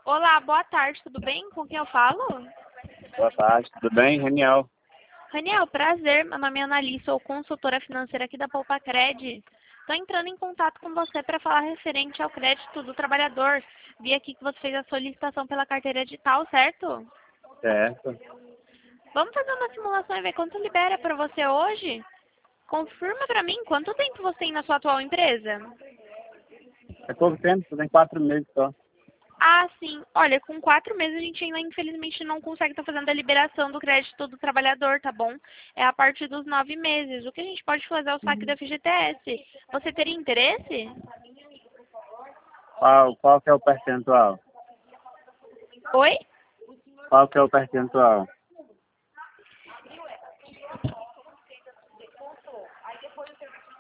Olá, boa tarde, tudo bem? Com quem eu falo? Boa tarde, tudo bem? Reniel. Raniel, prazer, meu nome é Annalise, sou consultora financeira aqui da Poupa-Cred. Estou entrando em contato com você para falar referente ao crédito do trabalhador. Vi aqui que você fez a solicitação pela carteira digital, certo? Certo. Vamos fazer uma simulação e ver quanto libera para você hoje? Confirma para mim quanto tempo você tem na sua atual empresa? É pouco tempo, tem 4 meses só. Ah, sim. Olha, com 4 meses a gente ainda infelizmente não consegue estar fazendo a liberação do crédito do trabalhador, tá bom? É a partir dos 9 meses. O que a gente pode fazer é o saque da FGTS. Você teria interesse? Qual que é o percentual? Oi? Qual que é o percentual?